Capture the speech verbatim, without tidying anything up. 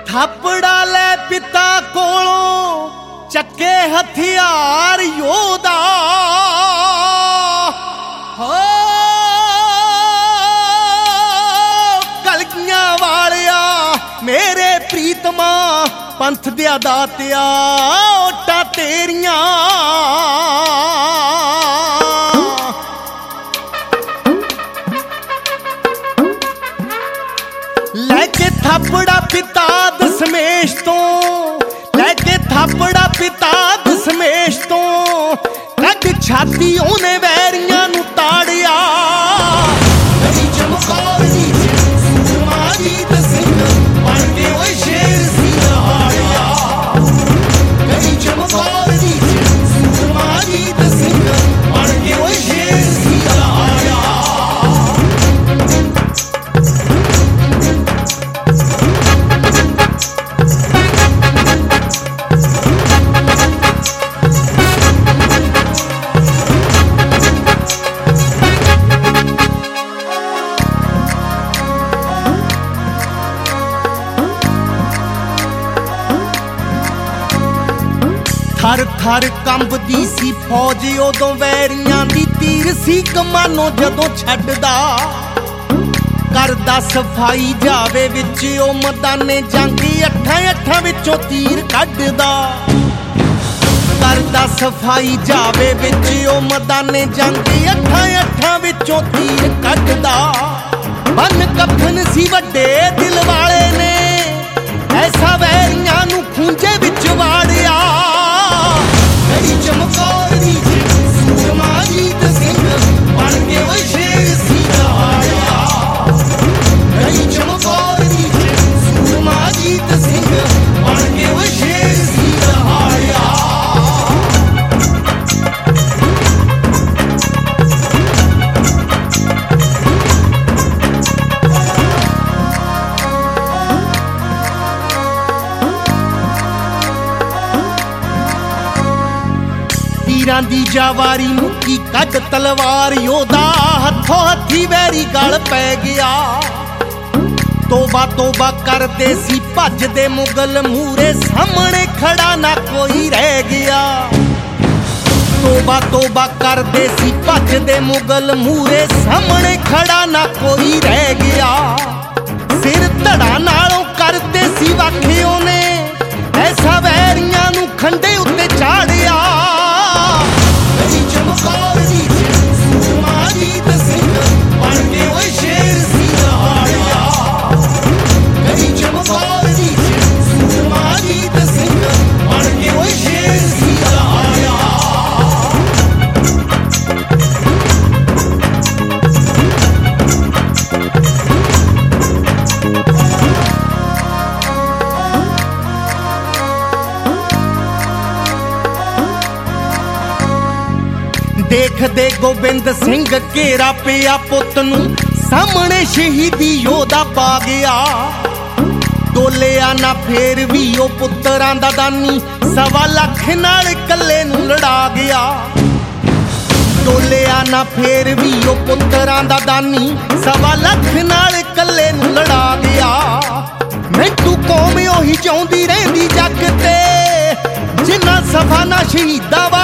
ਥਾਪੜਾ ਲੈ ਪਿਤਾ ਕੋਲੋਂ ਚੱਕੇ ਹਥਿਆਰ ਯੋਧਾ ਹੋ ਕਲਗੀਆਂ ਵਾਲਿਆ ਮੇਰੇ ਪ੍ਰੀਤਮਾ ਪੰਥ ਦਿਆ ਦਾਤਿਆ ਓਟਾਂ ਤੇਰੀਆਂ ਲੈ ਕੇ ਥਾਪੜਾ ਪਿਤਾ ਦਸਮੇਸ਼ ਤੋਂ ਲੈ ਕੇ ਥਾਪੜਾ ਪਿਤਾ ਦਸਮੇਸ਼ ਤੋਂ ਕੱਢ ਛਾਤੀ ਉਹਨੇ ਵੈਰੀਆਂ ਨੂੰ ਤਾੜਿਆ ਕਦੀ ਚਮਕੌਰ ਦੀ ਸੂਰਮਾ ਜੀਤ ਸਿੰਘ ਬਣ ਕੇ ਓਏ ਸ਼ੇਰ ਸੀ ਹਾਰਿਆ ਕਦੀ ਚਮਕੌਰ ਦੀ ਸੂਰਮਾ ਜੀਤ ਸਿੰਘ ਬਣ ਕੇ ਓਏ ਸ਼ੇਰ ਸੀ ਹਾਰਿਆ ਥਰ ਥਰ ਕੰਬਦੀ ਸੀ ਫੌਜ ਉਦੋਂ ਵੈਰੀਆਂ ਦੀ ਤੀਰ ਸੀ ਕਮਾਨੋ ਜਦੋਂ ਛੱਡਦਾ ਕਰਦਾ ਸਫਾਈ ਜਾਵੇ ਵਿੱਚ ਉਹ ਮੈਦਾਨੇ ਜੰਗ ਅੱਠਾਂ ਅੱਠਾਂ ਵਿੱਚੋਂ ਤੀਰ ਕੱਢਦਾ ਕਰਦਾ ਸਫਾਈ ਜਾਵੇ ਵਿੱਚ ਉਹ ਮੈਦਾਨੇ ਜੰਗ ਅੱਠਾਂ ਅੱਠਾਂ ਵਿੱਚੋਂ ਤੀਰ ਕੱਢਦਾ ਬੰਨ ਕਫਨ ਸੀ ਵੱਡੇ ਦਿਲ ਵਾਲੇ ਨੇ ਐਸਾ ਵੈਰੀਆਂ ਨੂੰ ਖੂੰਜੇ ਵਿੱਚ ਵਾੜਿਆ ਕਦੀ ਚਮਕੌਰ ਦੀ ਸੂਰਮਾ ਜੀਤ ਸਿੰਘ ਬਣ ਕੇ ਓਏ ਸ਼ੇਰ ਸੀ ਹਾਰਿਆ ਕਦੀ ਚਮਕੌਰ ਦੀ ਸੂਰਮਾ ਜੀਤ ਸਿੰਘ ਬਣ ਕੇ ਓਏ ਸ਼ੇਰ ਸੀ ਹਾਰਿਆ ਤੀਰਾਂ ਦੀ ਜਾਵਾਰੀ ਮੁੱਕੀ ਕੱਢ ਤਲਵਾਰ ਯੋਧਾ ਹੱਥੋਂ ਹੱਥੀ ਵੈਰੀ ਗਲ ਪੈ ਗਿਆ ਤੋਬਾ ਤੋਬਾ ਕਰਦੇ ਸੀ ਭੱਜਦੇ ਮੁਗਲ ਮੂਰੇ ਸਾਹਮਣੇ ਖੜਾ ਨਾ ਕੋਈ ਰਹਿ ਗਿਆ ਤੋਬਾ ਤੋਬਾ ਕਰਦੇ ਸੀ ਭੱਜਦੇ ਮੁਗਲ ਮੂਰੇ ਸਾਹਮਣੇ ਖੜਾ ਨਾ ਕੋਈ ਰਹਿ ਗਿਆ ਸਿਰ ਧੜਾ ਨਾਲੋਂ ਕਰਦੇ ਸੀ ਵਾਖੇ ਉਹਨੇ ਐਸਾ ਵੈਰੀਆਂ ਨੂੰ ਖੰਡੇ ਉੱਤੇ ਚਾੜਿਆ ਕਦੀ ਚਮਕੌਰ ਦੀ ਸੂਰਮਾ ਜੀਤ ਸਿੰਘ ਬਣ ਕੇ ਓਏ ਸ਼ੇਰ ਸੀ ਹਾਰਿਆ ਕਦੀ ਚਮਕੌਰ ਦੀ ਸੂਰਮਾ ਜੀਤ ਸਿੰਘ ਬਣ ਕੇ ਓਏ ਸ਼ੇਰ ਸੀ ਹਾਰਿਆ ਦੇਖਦੇ ਗੋਬਿੰਦ ਸਿੰਘ ਘੇਰਾ ਪਿਆ ਪੁੱਤ ਨੂੰ ਸਾਹਮਣੇ ਸ਼ਹੀਦੀ ਯੋਧਾ ਪਾ ਗਿਆ ਡੋਲਿਆ ਨਾ ਫੇਰ ਵੀ ਉਹ ਪੁੱਤਰਾਂ ਦਾ ਦਾਨੀ ਸਵਾ ਲੱਖ ਨਾਲ ਇਕੱਲੇ ਨੂੰ ਲੜਾ ਗਿਆ ਡੋਲਿਆ ਨਾ ਫੇਰ ਵੀ ਉਹ ਪੁੱਤਰਾਂ ਦਾ ਦਾਨੀ ਸਵਾ ਲੱਖ ਨਾਲ ਇਕੱਲੇ ਨੂੰ ਲੜਾ ਗਿਆ ਮੈਨੂੰ ਕੌਮ ਉਹੀ ਚਾਹੁੰਦੀ ਰਹਿੰਦੀ ਜੱਗ ਤੇ ਜਿੰਨਾ ਸਫਾ ਨਾ ਸ਼ਹੀਦਾਂ